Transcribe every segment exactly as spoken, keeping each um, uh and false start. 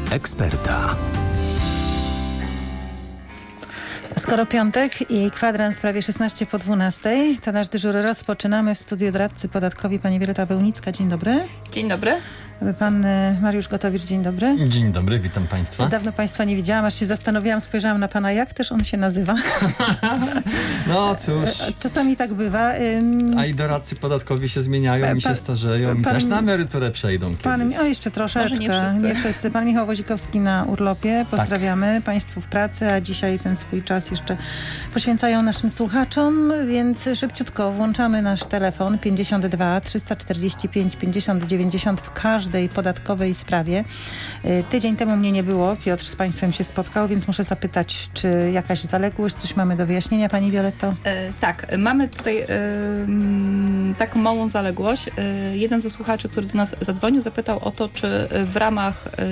eksperta. Skoro piątek i kwadrans prawie szesnaście po dwunastej, to nasz dyżur rozpoczynamy w studiu doradcy podatkowi pani Wioleta Wełnicka. Dzień dobry. Dzień dobry. Pan Mariusz Gotowicz, dzień dobry. Dzień dobry, witam państwa. Dawno państwa nie widziałam, aż się zastanowiłam, spojrzałam na pana, jak też on się nazywa. No cóż. Czasami tak bywa. Ym... A i doradcy podatkowi się zmieniają, pa, i się starzeją, i też na emeryturę przejdą pan, O, jeszcze troszeczkę. Nie wszyscy. nie wszyscy. Pan Michał Wozikowski na urlopie. Pozdrawiamy tak. Państwu w pracy, a dzisiaj ten swój czas jeszcze poświęcają naszym słuchaczom, więc szybciutko włączamy nasz telefon pięćdziesiąt dwa trzysta czterdzieści pięć pięćdziesiąt dziewięćdziesiąt w każdej podatkowej sprawie. Tydzień temu mnie nie było, Piotr z państwem się spotkał, więc muszę zapytać, czy jakaś zaległość, coś mamy do wyjaśnienia, pani Violetto? E, tak, mamy tutaj e, taką małą zaległość. E, jeden ze słuchaczy, który do nas zadzwonił, zapytał o to, czy w ramach e,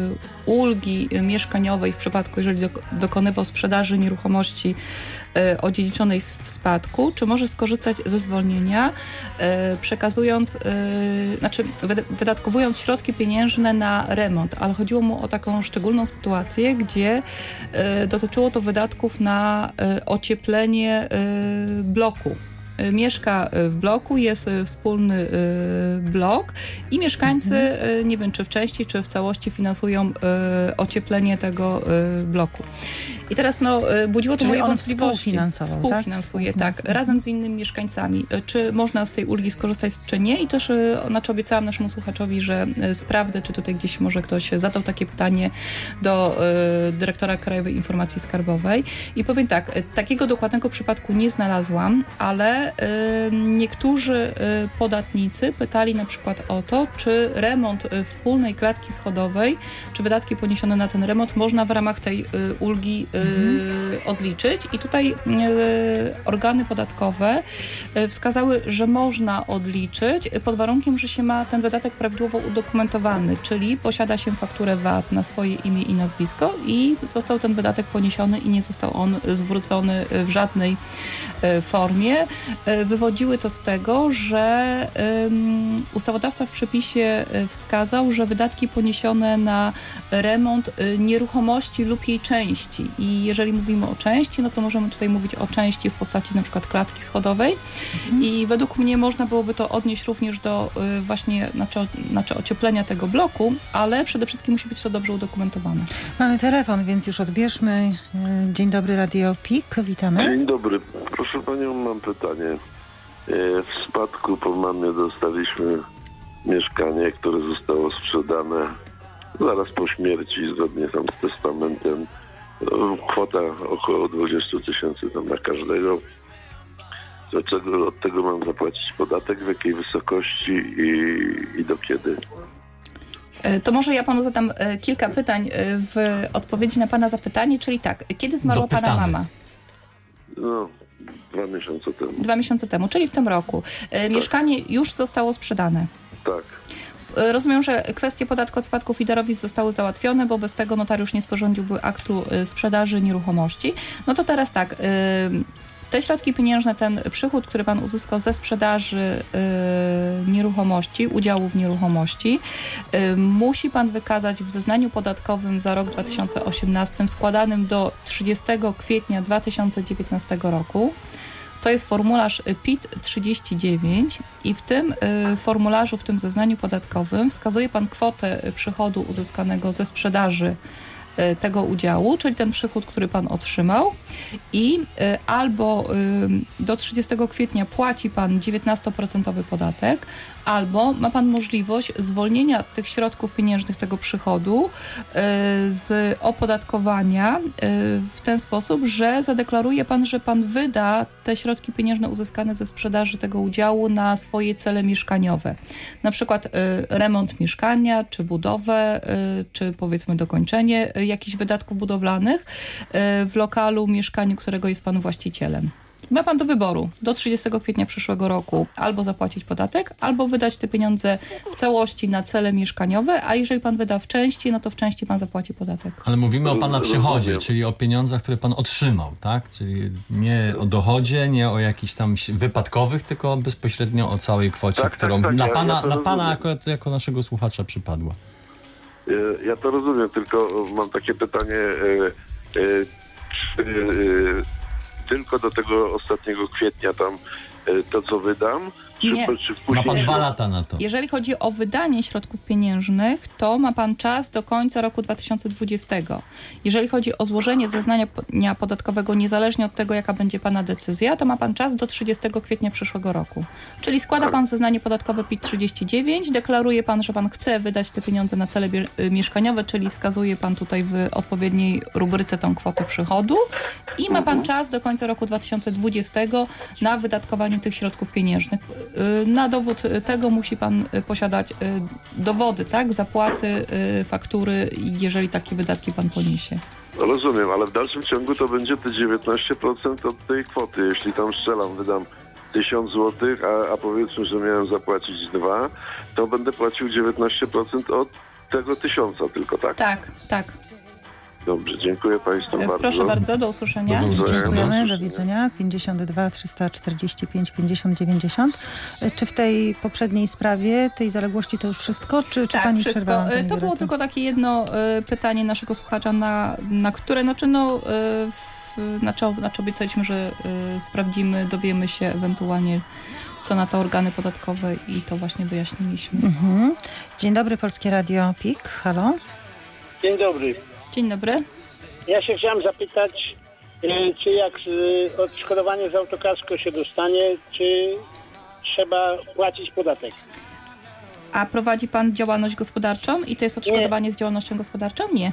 ulgi mieszkaniowej w przypadku, jeżeli do, dokonywał sprzedaży nieruchomości e, odziedziczonej w spadku, czy może skorzystać ze zwolnienia, e, przekazując, e, znaczy wydatkowując środki pieniężne na remont, ale chodziło mu o taką szczególną sytuację, gdzie y, dotyczyło to wydatków na y, ocieplenie y, bloku. Y, mieszka w bloku, jest y, wspólny y, blok i mieszkańcy, mhm. y, nie wiem czy w części, czy w całości finansują y, ocieplenie tego y, bloku. I teraz no, budziło to Czyli moje on wątpliwości. Współfinansował, Współfinansuje, tak? tak, razem z innymi mieszkańcami. Czy można z tej ulgi skorzystać, czy nie? I też znaczy obiecałam naszemu słuchaczowi, że sprawdzę, czy tutaj gdzieś może ktoś zadał takie pytanie do y, dyrektora Krajowej Informacji Skarbowej. I powiem tak, takiego dokładnego przypadku nie znalazłam, ale y, niektórzy y, podatnicy pytali na przykład o to, czy remont y, wspólnej klatki schodowej, czy wydatki poniesione na ten remont można w ramach tej y, ulgi Mhm. odliczyć. I tutaj y, organy podatkowe y, wskazały, że można odliczyć pod warunkiem, że się ma ten wydatek prawidłowo udokumentowany, czyli posiada się fakturę V A T na swoje imię i nazwisko i został ten wydatek poniesiony i nie został on zwrócony w żadnej y, formie. Y, wywodziły to z tego, że y, ustawodawca w przepisie wskazał, że wydatki poniesione na remont y, nieruchomości lub jej części. I jeżeli mówimy o części, no to możemy tutaj mówić o części w postaci na przykład klatki schodowej mhm. i według mnie można byłoby to odnieść również do y, właśnie znaczy, znaczy ocieplenia tego bloku, ale przede wszystkim musi być to dobrze udokumentowane. Mamy telefon, więc już odbierzmy. Dzień dobry, Radio P I K, witamy. Dzień dobry. Proszę panią, mam pytanie. W spadku po mamie dostaliśmy mieszkanie, które zostało sprzedane zaraz po śmierci, zgodnie tam z testamentem. Kwota około dwadzieścia tysięcy tam na każdego. Dlaczego od tego mam zapłacić podatek, w jakiej wysokości i, i do kiedy? To może ja panu zadam kilka pytań w odpowiedzi na pana zapytanie, czyli tak, kiedy zmarła Dopytamy. pana mama? No, dwa miesiące temu. Dwa miesiące temu, czyli w tym roku. Tak. Mieszkanie już zostało sprzedane. Tak. Rozumiem, że kwestie podatku od spadków i darowizn zostały załatwione, bo bez tego notariusz nie sporządziłby aktu sprzedaży nieruchomości. No to teraz tak, te środki pieniężne, ten przychód, który pan uzyskał ze sprzedaży nieruchomości, udziału w nieruchomości, musi pan wykazać w zeznaniu podatkowym za rok dwa tysiące osiemnasty składanym do trzydziestego kwietnia dwa tysiące dziewiętnastego roku. To jest formularz P I T trzydzieści dziewięć i w tym y, formularzu, w tym zeznaniu podatkowym wskazuje pan kwotę przychodu uzyskanego ze sprzedaży y, tego udziału, czyli ten przychód, który pan otrzymał i y, albo y, do trzydziestego kwietnia płaci pan dziewiętnastoprocentowy podatek, albo ma pan możliwość zwolnienia tych środków pieniężnych, tego przychodu z opodatkowania w ten sposób, że zadeklaruje pan, że pan wyda te środki pieniężne uzyskane ze sprzedaży tego udziału na swoje cele mieszkaniowe. Na przykład remont mieszkania, czy budowę, czy powiedzmy dokończenie jakichś wydatków budowlanych w lokalu, mieszkaniu, którego jest pan właścicielem. Ma pan do wyboru do trzydziestego kwietnia przyszłego roku albo zapłacić podatek, albo wydać te pieniądze w całości na cele mieszkaniowe, a jeżeli pan wyda w części, no to w części pan zapłaci podatek. Ale mówimy o pana przychodzie, czyli o pieniądzach, które pan otrzymał, tak? Czyli nie o dochodzie, nie o jakichś tam wypadkowych, tylko bezpośrednio o całej kwocie, tak, którą tak, tak, na ja, pana, ja na pana jako, jako naszego słuchacza przypadła. E, Ja to rozumiem, tylko mam takie pytanie, e, e, czy e, tylko do tego ostatniego kwietnia tam e, to, co wydam, czy, Nie. czy Ma później... pan dwa lata na to. Jeżeli chodzi o wydanie środków pieniężnych, to ma pan czas do końca roku dwa tysiące dwudziestego. Jeżeli chodzi o złożenie zeznania podatkowego, niezależnie od tego, jaka będzie pana decyzja, to ma pan czas do trzydziestego kwietnia przyszłego roku. Czyli składa pan zeznanie podatkowe P I T trzydzieści dziewięć, deklaruje pan, że pan chce wydać te pieniądze na cele bie- mieszkaniowe, czyli wskazuje pan tutaj w odpowiedniej rubryce tą kwotę przychodu i ma pan czas do końca roku dwa tysiące dwudziestego na wydatkowanie tych środków pieniężnych. Na dowód tego musi pan posiadać dowody, tak? Zapłaty, faktury, jeżeli takie wydatki pan poniesie. Rozumiem, ale w dalszym ciągu to będzie te dziewiętnaście procent od tej kwoty. Jeśli tam strzelam, wydam tysiąc złotych, a, a powiedzmy, że miałem zapłacić dwa, to będę płacił dziewiętnaście procent od tego tysiąca tylko, tak? Tak, tak. Dobrze, dziękuję Państwu bardzo. Proszę bardzo, do usłyszenia. Do usłyszenia. Dziękujemy, do widzenia. pięćdziesiąt dwa trzysta czterdzieści pięć pięćdziesiąt dziewięćdziesiąt. Czy w tej poprzedniej sprawie, tej zaległości to już wszystko, czy, czy Tak, pani wszystko. przerwała? Pani To było Violetto? tylko takie jedno y, pytanie naszego słuchacza, na, na które znaczy, no, y, w, znaczy, znaczy obiecaliśmy, że y, sprawdzimy, dowiemy się ewentualnie, co na to organy podatkowe i to właśnie wyjaśniliśmy. Mhm. Dzień dobry, Polskie Radio P I K. Halo? Dzień dobry. Dzień dobry. Ja się chciałem zapytać, y, czy jak y, odszkodowanie za autokasko się dostanie, czy trzeba płacić podatek? A prowadzi pan działalność gospodarczą i to jest odszkodowanie z działalnością gospodarczą? Nie.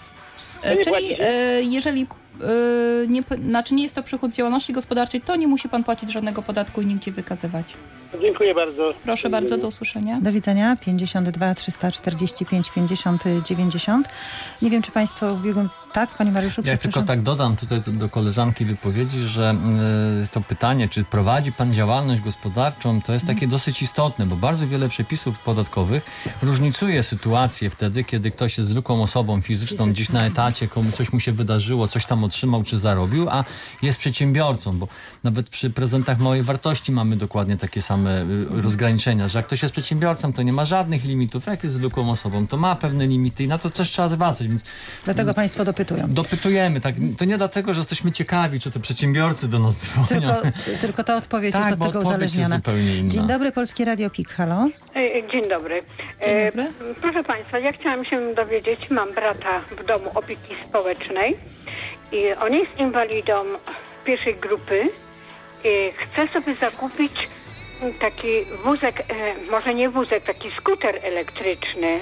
E, nie Czyli płaci? e, jeżeli e, nie, znaczy nie jest to przychód z działalności gospodarczej, to nie musi pan płacić żadnego podatku i nigdzie wykazywać. Dziękuję bardzo. Proszę bardzo, do usłyszenia. Do widzenia. pięćdziesiąt dwa trzysta czterdzieści pięć pięćdziesiąt dziewięćdziesiąt. Nie wiem, czy państwo w ubiegłym... Tak, panie Mariuszu? Ja tylko tak dodam tutaj do koleżanki wypowiedzi, że y, to pytanie, czy prowadzi pan działalność gospodarczą, to jest takie dosyć istotne, bo bardzo wiele przepisów podatkowych różnicuje sytuację wtedy, kiedy ktoś jest zwykłą osobą fizyczną, gdzieś na etacie, komu coś mu się wydarzyło, coś tam otrzymał czy zarobił, a jest przedsiębiorcą, bo nawet przy prezentach małej wartości mamy dokładnie takie same y, rozgraniczenia, że jak ktoś jest przedsiębiorcą, to nie ma żadnych limitów, jak jest zwykłą osobą, to ma pewne limity i na to coś trzeba zwracać, więc Dlatego państwo dopytują. dopytujemy, tak. To nie dlatego, że jesteśmy ciekawi, czy to przedsiębiorcy do nas dzwonią. Tylko, tylko ta odpowiedź Tak, jest od bo tego odpowiedź jest uzależniona. zupełnie inna. Dzień dobry, Polskie Radio P I K. Halo? E, Dzień dobry. Dzień E, dobry. Proszę Państwa, ja chciałam się dowiedzieć, mam brata w domu opieki społecznej i on jest inwalidą pierwszej grupy i chce sobie zakupić taki wózek, e, może nie wózek, taki skuter elektryczny.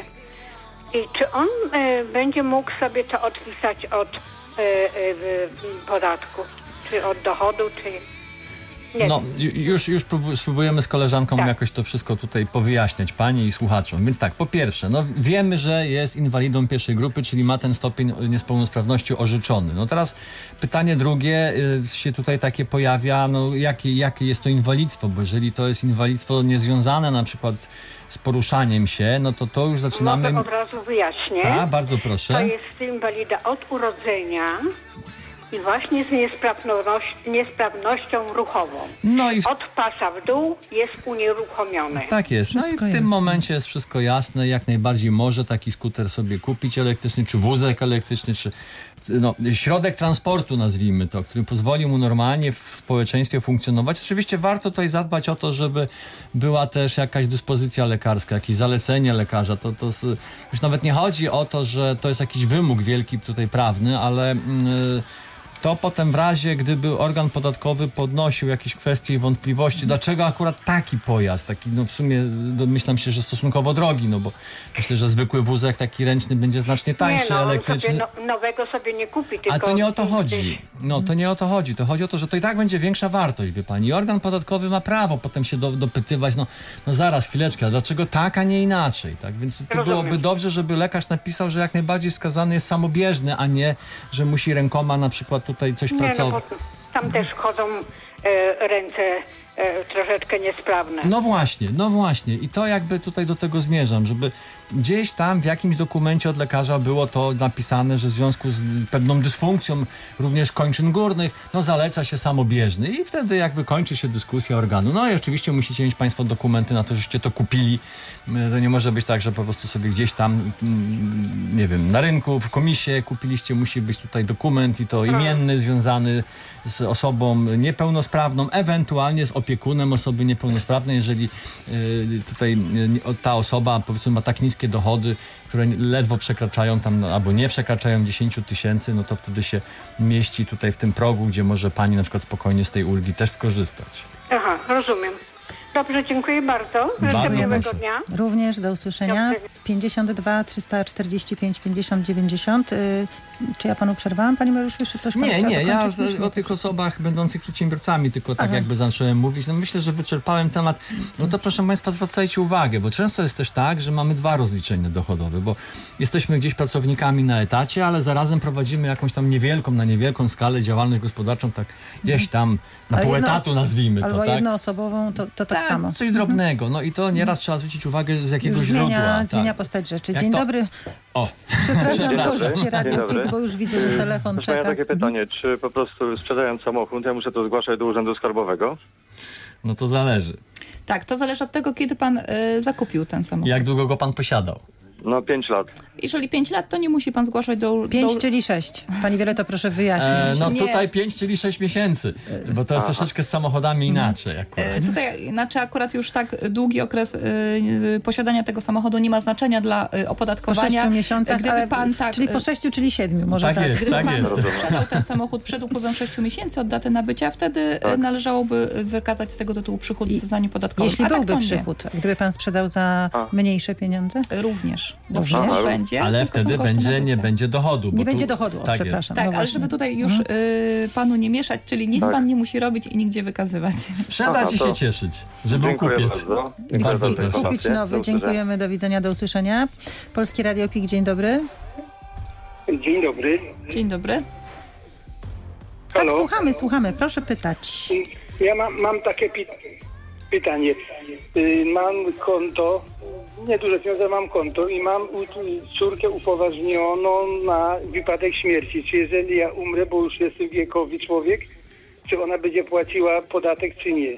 I czy on e, będzie mógł sobie to odpisać od e, e, podatku, czy od dochodu, czy... Nie No, wiem. ju- już, już próbu- spróbujemy z koleżanką Tak. jakoś to wszystko tutaj powyjaśniać pani i słuchaczom. Więc tak, po pierwsze, no wiemy, że jest inwalidą pierwszej grupy, czyli ma ten stopień niepełnosprawności orzeczony. No teraz pytanie drugie y, się tutaj takie pojawia, no jakie, jakie jest to inwalidztwo, bo jeżeli to jest inwalidztwo niezwiązane na przykład z poruszaniem się, no to to już zaczynamy... Może od razu wyjaśnię. Tak, bardzo To proszę. jest inwalida od urodzenia i właśnie z niesprawność, niesprawnością ruchową. No i w Od pasa w dół jest unieruchomiony. Tak jest. No i w Wszystko tym jasne. momencie jest wszystko jasne. Jak najbardziej może taki skuter sobie kupić elektryczny, czy wózek elektryczny, czy no, środek transportu, nazwijmy to, który pozwoli mu normalnie w społeczeństwie funkcjonować. Oczywiście warto tutaj zadbać o to, żeby była też jakaś dyspozycja lekarska, jakieś zalecenie lekarza. To, to s- już nawet nie chodzi o to, że to jest jakiś wymóg wielki tutaj prawny, ale... Yy, to potem w razie, gdyby organ podatkowy podnosił jakieś kwestie i wątpliwości, dlaczego akurat taki pojazd, taki no w sumie domyślam się, że stosunkowo drogi, no bo myślę, że zwykły wózek taki ręczny będzie znacznie tańszy, nie, no, on elektryczny. sobie no, nowego sobie nie kupi, tylko... Ale to nie o to chodzi. No to nie o to chodzi. To chodzi o to, że to i tak będzie większa wartość, wie pani. I organ podatkowy ma prawo potem się do, dopytywać, no, no zaraz, chwileczkę, a dlaczego tak, a nie inaczej, tak? Więc to Rozumiem. byłoby dobrze, żeby lekarz napisał, że jak najbardziej skazany jest samobieżny, a nie, że musi rękoma na przykład tutaj coś Nie, no, pracować. bo tam też chodzą e, ręce e, troszeczkę niesprawne. No właśnie, no właśnie. I to jakby tutaj do tego zmierzam, żeby gdzieś tam w jakimś dokumencie od lekarza było to napisane, że w związku z pewną dysfunkcją również kończyn górnych, no zaleca się samobieżny i wtedy jakby kończy się dyskusja organu. No i oczywiście musicie mieć państwo dokumenty na to, żeście to kupili. To nie może być tak, że po prostu sobie gdzieś tam, nie wiem, na rynku, w komisie kupiliście, musi być tutaj dokument i to imienny, związany z osobą niepełnosprawną, ewentualnie z opiekunem osoby niepełnosprawnej, jeżeli y, tutaj y, ta osoba, powiedzmy, ma tak niskie dochody, które ledwo przekraczają tam, no, albo nie przekraczają dziesięć tysięcy, no to wtedy się mieści tutaj w tym progu, gdzie może pani na przykład spokojnie z tej ulgi też skorzystać. Aha, rozumiem. Dobrze, dziękuję bardzo. Życzę miłego dnia. Również do usłyszenia. pięćdziesiąt dwa trzysta czterdzieści pięć pięćdziesiąt dziewięćdziesiąt. Yy, czy ja panu przerwałam, pani Mariuszu? Jeszcze coś Nie, nie, ja z, o tych osobach będących przedsiębiorcami tylko tak Aha. jakby zacząłem mówić. No myślę, że wyczerpałem temat. No to proszę państwa, zwracajcie uwagę, bo często jest też tak, że mamy dwa rozliczenia dochodowe, bo jesteśmy gdzieś pracownikami na etacie, ale zarazem prowadzimy jakąś tam niewielką, na niewielką skalę działalność gospodarczą, tak gdzieś tam na pół etatu nazwijmy to, albo tak? jednoosobową, to, to tak, tak samo. Coś drobnego. No i to nieraz trzeba zwrócić uwagę, z jakiego już zmienia, źródła. Zmienia tak. postać rzeczy. Jak Dzień to? dobry. O. Przepraszam, Przepraszam. Polskie Radio Pik, bo już widzę, że telefon Proszę, czeka. ja takie pytanie, czy po prostu sprzedając samochód, ja muszę to zgłaszać do Urzędu Skarbowego? No to zależy. Tak, to zależy od tego, kiedy pan y, zakupił ten samochód. Jak długo go pan posiadał? No pięć lat. Jeżeli pięć lat, to nie musi pan zgłaszać do... Pięć, do... czyli sześć. Pani Wioleto, proszę wyjaśnić. E, no Nie. tutaj pięć, czyli sześć miesięcy, bo to jest Aha. troszeczkę z samochodami inaczej akurat. E, Tutaj znaczy akurat już tak długi okres y, y, posiadania tego samochodu nie ma znaczenia dla y, Po opodatkowania. sześciu miesiącach, Gdyby ale, pan tak, czyli po y, sześciu, czyli siedmiu, może tak. Tak jest. Gdyby pan jest. sprzedał ten samochód przed upływem sześciu miesięcy od daty nabycia, wtedy tak. należałoby wykazać z tego tytułu przychód w zeznaniu podatkowym. Jeśli A byłby tak to przychód, gdyby pan sprzedał za A. mniejsze pieniądze? nie. Również. Również? Również Aha. będzie. Ale tylko są wtedy koszty będzie, nie nabycia. będzie dochodu. Bo Nie tu, będzie dochodu, o, tak przepraszam. jest. Tak, no ale właśnie. żeby tutaj już Mhm. y, panu nie mieszać, czyli nic Tak. pan nie musi robić i nigdzie wykazywać. Sprzedać Aha, i to- się cieszyć, że był Dziękuję kupiec. bardzo. Dziękuję Bardzo za proszę. informację. Kupić Do nowy, usłyszenia. dziękujemy, do widzenia, do usłyszenia. Polskie Radio Pik, dzień dobry. Dzień dobry. Dzień dobry. Tak, Halo? słuchamy, słuchamy, proszę pytać. Ja mam, mam takie pi- pytanie. Y, Mam konto, nieduże pieniądze, mam konto i mam u, córkę upoważnioną na wypadek śmierci. Czy jeżeli ja umrę, bo już jestem wiekowy człowiek, czy ona będzie płaciła podatek, czy nie?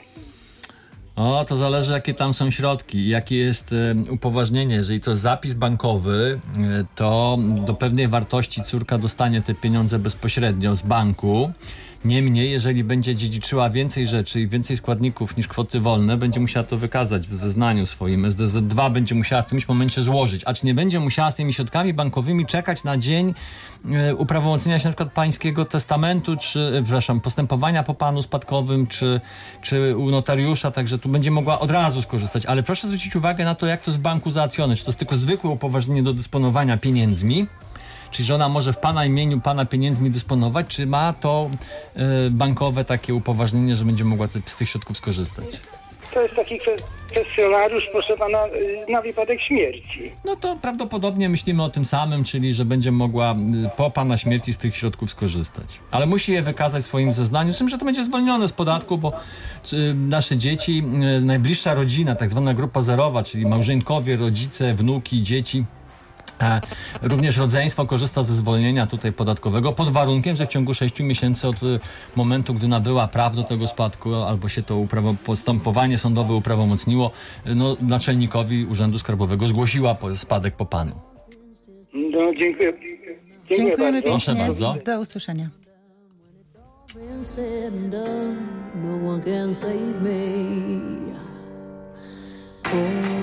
O, to zależy, jakie tam są środki, jakie jest e, upoważnienie. Jeżeli to jest zapis bankowy, e, to do pewnej wartości córka dostanie te pieniądze bezpośrednio z banku. Niemniej, jeżeli będzie dziedziczyła więcej rzeczy i więcej składników niż kwoty wolne, będzie musiała to wykazać w zeznaniu swoim. S D Z dwa będzie musiała w którymś momencie złożyć, acz nie będzie musiała z tymi środkami bankowymi czekać na dzień e, uprawomocnienia się na przykład pańskiego testamentu, czy, e, przepraszam, postępowania po panu spadkowym, czy, czy u notariusza, także tu będzie mogła od razu skorzystać. Ale proszę zwrócić uwagę na to, jak to jest w banku załatwione. Czy to jest tylko zwykłe upoważnienie do dysponowania pieniędzmi, czyli że ona może w pana imieniu, pana pieniędzmi dysponować, czy ma to e, bankowe takie upoważnienie, że będzie mogła te, z tych środków skorzystać? To jest taki kwe- kwestionariusz, proszę pana, y, na wypadek śmierci. No to prawdopodobnie myślimy o tym samym, czyli że będzie mogła y, po pana śmierci z tych środków skorzystać. Ale musi je wykazać w swoim zeznaniu, z tym, że to będzie zwolnione z podatku, bo y, nasze dzieci, y, najbliższa rodzina, tak zwana grupa zerowa, czyli małżonkowie, rodzice, wnuki, dzieci, E, również rodzeństwo korzysta ze zwolnienia tutaj podatkowego pod warunkiem, że w ciągu sześciu miesięcy od y, momentu, gdy nabyła praw do tego spadku albo się to uprawo- postępowanie sądowe uprawomocniło, y, no, naczelnikowi Urzędu Skarbowego zgłosiła po, spadek po panu. No, dziękuję. Dziękuję Dziękujemy bardzo. Proszę pięknie. bardzo. Do usłyszenia. Been said and done, no one can save me. Oh,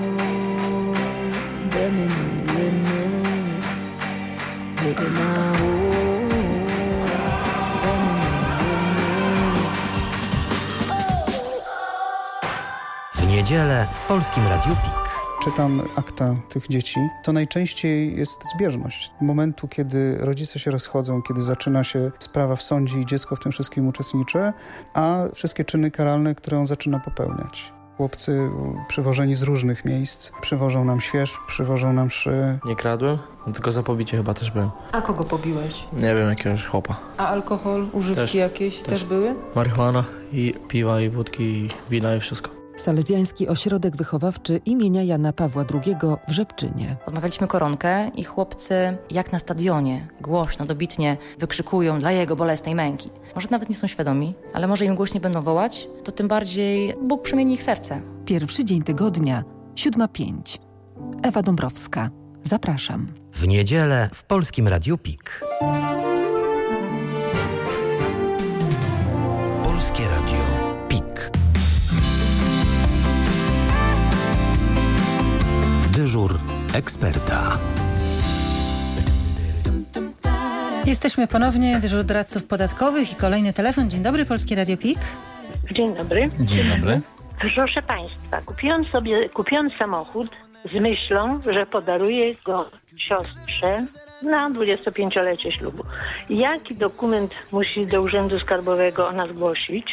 there may no limits, maybe now. Oh, there may no limits. W niedzielę w Polskim Radiu Pik. Czytam akta tych dzieci, to najczęściej jest zbieżność. Momentu, kiedy rodzice się rozchodzą, kiedy zaczyna się sprawa w sądzie i dziecko w tym wszystkim uczestniczy, a wszystkie czyny karalne, które on zaczyna popełniać. Chłopcy przywożeni z różnych miejsc przywożą nam śwież, przywożą nam mszy. Nie kradłem, tylko za pobicie chyba też byłem. A kogo pobiłeś? Nie wiem, jakiegoś chłopa. A alkohol, używki też, jakieś też. też były? Marihuana i piwa i wódki i wina i wszystko. Salezjański Ośrodek Wychowawczy imienia Jana Pawła drugiego w Rzepczynie. Odmawialiśmy koronkę i chłopcy jak na stadionie głośno, dobitnie wykrzykują dla jego bolesnej męki. Może nawet nie są świadomi, ale może im głośniej będą wołać, to tym bardziej Bóg przemieni ich serce. Pierwszy dzień tygodnia, siódma pięć. Ewa Dąbrowska. Zapraszam. W niedzielę w Polskim Radiu Pik. Polskie Radio Pik. Dyżur eksperta. Jesteśmy ponownie, dyżur doradców podatkowych i kolejny telefon. Dzień dobry, Polskie Radio Pik. Dzień dobry. Dzień dobry. Proszę Państwa, kupiłam sobie, kupiłam samochód z myślą, że podaruję go siostrze na dwudziestopięciolecie ślubu. Jaki dokument musi do Urzędu Skarbowego ona zgłosić?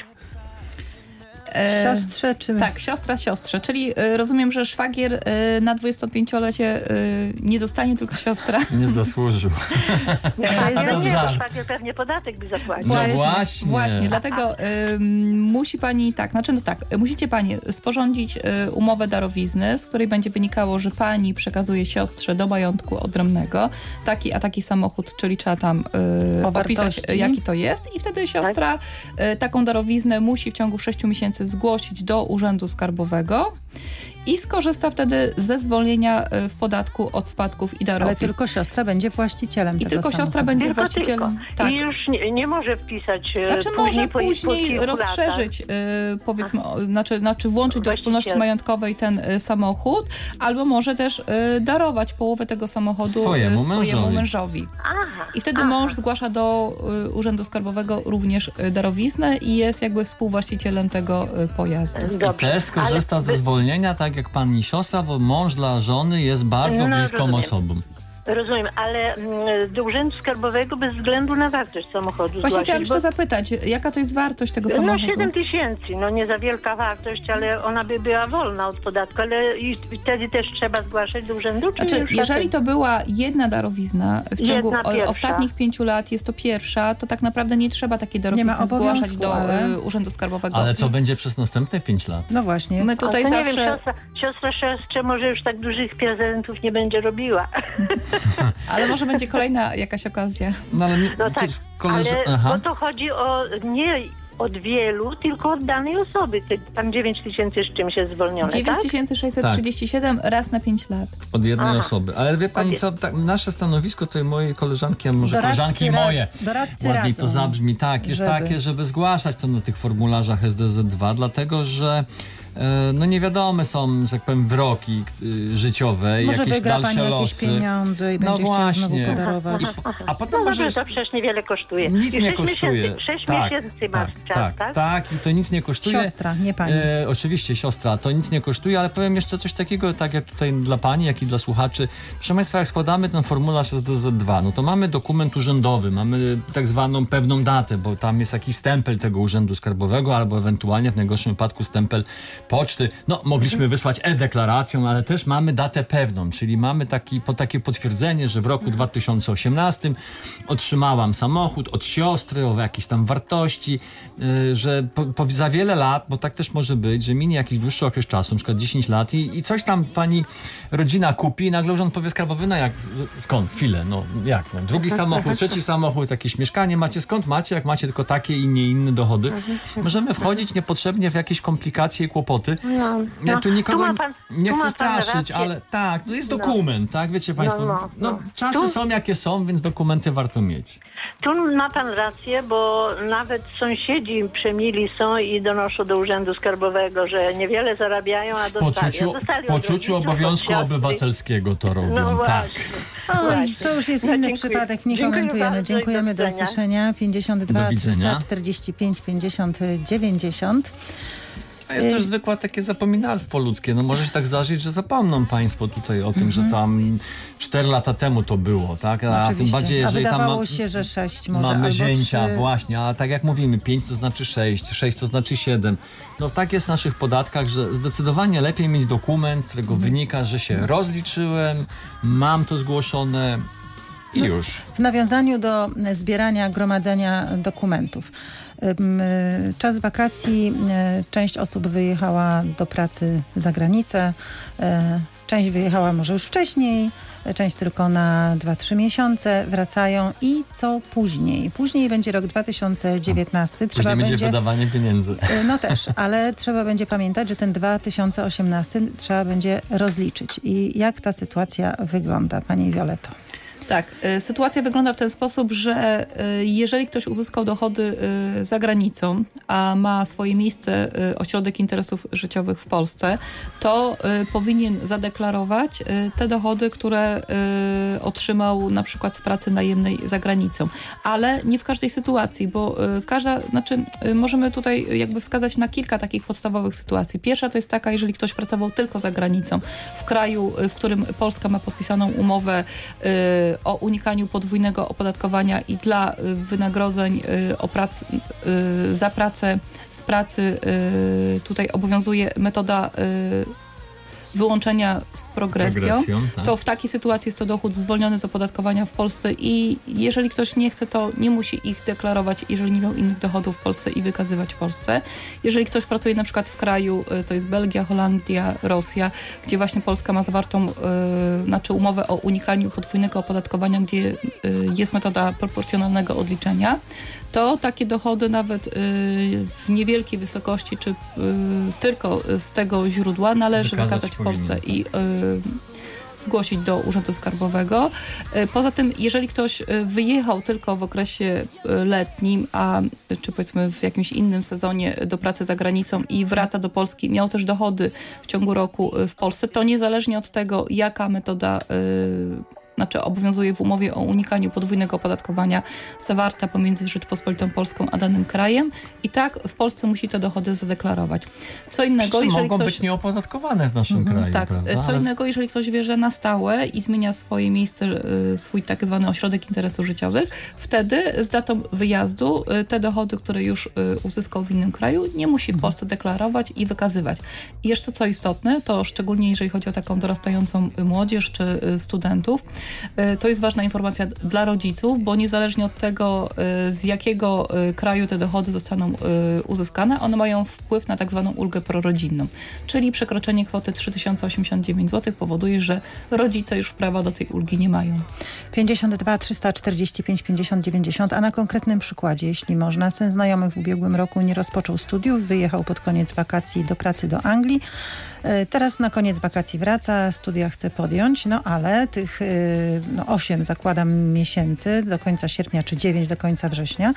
Siostrze czy... Tak, siostra siostrze, czyli y, rozumiem, że szwagier y, na dwudziestopięciolecie y, nie dostanie, tylko siostra. Nie zasłużył. Ja nie, nie, to szwagier pewnie podatek by zapłacił. No właśnie. Właśnie, dlatego y, musi pani, tak, znaczy no tak, musicie pani sporządzić y, umowę darowizny, z której będzie wynikało, że pani przekazuje siostrze do majątku odrębnego taki a taki samochód, czyli trzeba tam y, opisać, jaki to jest i wtedy siostra y, taką darowiznę musi w ciągu sześciu miesięcy zgłosić do Urzędu Skarbowego i skorzysta wtedy ze zwolnienia w podatku od spadków i darowizn. Ale tylko siostra będzie właścicielem I tego tylko samochodu. siostra będzie tylko, właścicielem. Tylko. Tak. I już nie, nie może wpisać Znaczy później, może później po, po rozszerzyć, y, powiedzmy, o, znaczy, znaczy włączyć do wspólności majątkowej ten y, samochód, albo może też y, darować połowę tego samochodu swojemu, y, swojemu mężowi. mężowi. Aha, I wtedy aha. mąż zgłasza do y, Urzędu Skarbowego również y, darowiznę i jest jakby współwłaścicielem tego y, pojazdu. Dobrze, I też skorzysta ze zwolnienia, tak jak pani siostra, bo mąż dla żony jest bardzo no, bliską rozumiem. osobą. Rozumiem, ale mm, do Urzędu Skarbowego bez względu na wartość samochodu Właśnie zgłosić, chciałam jeszcze bo... zapytać, jaka to jest wartość tego No samochodu? siedem tysięcy, no nie za wielka wartość, ale ona by była wolna od podatku, ale i wtedy też trzeba zgłaszać do urzędu? Czy Znaczy, jeżeli to była jedna darowizna w ciągu Jedna o, pierwsza. ostatnich pięciu lat, jest to pierwsza, to tak naprawdę nie trzeba takiej darowizny zgłaszać do ale... y, Urzędu Skarbowego. Ale co będzie przez następne pięć lat? No właśnie. My tutaj to zawsze... nie wiem, siostra, siostra siostrze może już tak dużych prezentów nie będzie robiła. Ale może będzie kolejna jakaś okazja. No ale, No tak, koleże... ale Aha. bo to chodzi o nie od wielu, tylko od danej osoby. Tam dziewięć tysięcy z czymś jest zwolnione, dziewięć tysięcy sześćset trzydzieści siedem tak. Raz na pięć lat. Od jednej Aha. osoby. Ale wie pani co, tak, nasze stanowisko tutaj mojej koleżanki, a może Doradcy koleżanki rad, moje, doradcy ładniej radzą, to zabrzmi, tak, jest żeby... takie, żeby zgłaszać to na tych formularzach S D Z dwa, dlatego że no nie wiadome są, że tak powiem, wyroki y, życiowe, może jakieś wygra dalsze pani losy. jakieś pieniądze i no będzie chciała znowu właśnie. podarować. I, a potem no może... może to przecież niewiele kosztuje. Nic I nie sześć kosztuje. Miesięcy, sześć tak, miesięcy tak, masz czas, tak, tak? Tak, i to nic nie kosztuje. Siostra, nie pani. E, oczywiście siostra, to nic nie kosztuje, ale powiem jeszcze coś takiego, tak jak tutaj dla pani, jak i dla słuchaczy. Proszę państwa, jak składamy ten formularz S D Z dwa, no to mamy dokument urzędowy, mamy tak zwaną pewną datę, bo tam jest jakiś stempel tego Urzędu Skarbowego, albo ewentualnie w najgorszym wypadku stempel poczty. No, mogliśmy wysłać e-deklaracją, ale też mamy datę pewną, czyli mamy taki, po takie potwierdzenie, że w roku dwa tysiące osiemnastym otrzymałam samochód od siostry o jakiejś tam wartości, yy, że po, po, za wiele lat, bo tak też może być, że minie jakiś dłuższy okres czasu, na przykład dziesięć lat i, i coś tam pani rodzina kupi i nagle urząd powie skarbowy, no jak, skąd? Chwilę, no jak? No, drugi samochód, trzeci samochód, jakieś mieszkanie macie, skąd macie? Jak macie tylko takie i nie inne dochody, możemy wchodzić niepotrzebnie w jakieś komplikacje i kłopoty. No, Ja tu nikogo tu pan, nie tu chcę pan straszyć, rację. ale tak, to jest No. dokument, tak, wiecie państwo, No, no, no, no. czasy Tu- są jakie są, więc dokumenty warto mieć. Tu ma pan rację, bo nawet sąsiedzi przemili są i donoszą do Urzędu Skarbowego, że niewiele zarabiają, a W dostali. poczuciu, a dostali w od poczuciu rodziców, od obowiązku siostry. obywatelskiego to robią, No tak. właśnie. Oj, to już jest No, inny dziękuję. przypadek, nie Dziękuję komentujemy. bardzo i Dziękujemy, do do widzenia. usłyszenia. pięćdziesiąt dwa Do widzenia. trzysta czterdzieści pięć pięćdziesiąt dziewięćdziesiąt. A jest też zwykłe takie zapominalstwo ludzkie. No może się tak zdarzyć, że zapomną państwo tutaj o tym, mm-hmm. że tam cztery lata temu to było, tak? A Oczywiście. tym bardziej, jeżeli a tam wydawało ma, się, że sześć może mamy albo zięcia, trzy. właśnie, a tak jak mówimy, pięć to znaczy sześć, sześć to znaczy siedem. No tak jest w naszych podatkach, że zdecydowanie lepiej mieć dokument, z którego mm-hmm. wynika, że się rozliczyłem, mam to zgłoszone i no, już. W nawiązaniu do zbierania, gromadzenia dokumentów. Czas wakacji, część osób wyjechała do pracy za granicę, część wyjechała może już wcześniej, część tylko na dwa trzy miesiące, wracają i co później? Później będzie rok dwa tysiące dziewiętnasty. Trzeba później będzie, będzie wydawanie pieniędzy. No też, ale trzeba będzie pamiętać, że ten dwa tysiące osiemnasty trzeba będzie rozliczyć. I jak ta sytuacja wygląda, Pani Violetto? Tak, sytuacja wygląda w ten sposób, że jeżeli ktoś uzyskał dochody za granicą, a ma swoje miejsce, ośrodek interesów życiowych w Polsce, to powinien zadeklarować te dochody, które otrzymał na przykład z pracy najemnej za granicą. Ale nie w każdej sytuacji, bo każda, znaczy możemy tutaj jakby wskazać na kilka takich podstawowych sytuacji. Pierwsza to jest taka, jeżeli ktoś pracował tylko za granicą, w kraju, w którym Polska ma podpisaną umowę o unikaniu podwójnego opodatkowania i dla wynagrodzeń o prac, za pracę z pracy tutaj obowiązuje metoda wyłączenia z progresją, progresją tak. To w takiej sytuacji jest to dochód zwolniony z opodatkowania w Polsce i jeżeli ktoś nie chce, to nie musi ich deklarować, jeżeli nie miał innych dochodów w Polsce i wykazywać w Polsce. Jeżeli ktoś pracuje na przykład w kraju, to jest Belgia, Holandia, Rosja, gdzie właśnie Polska ma zawartą yy, znaczy umowę o unikaniu podwójnego opodatkowania, gdzie yy, jest metoda proporcjonalnego odliczenia, to takie dochody nawet yy, w niewielkiej wysokości, czy yy, tylko z tego źródła należy wykazać, wykazać w Polsce i yy, zgłosić do Urzędu Skarbowego. Yy, poza tym, jeżeli ktoś wyjechał tylko w okresie yy, letnim, a czy powiedzmy w jakimś innym sezonie do pracy za granicą i wraca do Polski, miał też dochody w ciągu roku yy, w Polsce, to niezależnie od tego, jaka metoda yy, znaczy obowiązuje w umowie o unikaniu podwójnego opodatkowania zawarta pomiędzy Rzeczpospolitą Polską a danym krajem i tak w Polsce musi te dochody zadeklarować. Co innego, jeżeli mogą ktoś... być nieopodatkowane w naszym mhm, kraju, tak, prawda? Co Ale... innego, jeżeli ktoś wjeżdża na stałe i zmienia swoje miejsce, swój tak zwany ośrodek interesów życiowych, wtedy z datą wyjazdu te dochody, które już uzyskał w innym kraju, nie musi w Polsce deklarować i wykazywać. I jeszcze co istotne, to szczególnie jeżeli chodzi o taką dorastającą młodzież czy studentów, to jest ważna informacja dla rodziców, bo niezależnie od tego, z jakiego kraju te dochody zostaną uzyskane, one mają wpływ na tak zwaną ulgę prorodzinną. Czyli przekroczenie kwoty trzy tysiące osiemdziesiąt dziewięć złotych powoduje, że rodzice już prawa do tej ulgi nie mają. pięćdziesiąt dwa trzysta czterdzieści pięć pięćdziesiąt dziewięćdziesiąt, a na konkretnym przykładzie, jeśli można, syn znajomych w ubiegłym roku nie rozpoczął studiów, wyjechał pod koniec wakacji do pracy do Anglii. Teraz na koniec wakacji wraca, studia chce podjąć, no ale tych no, osiem, zakładam, miesięcy do końca sierpnia, czy dziewięć do końca września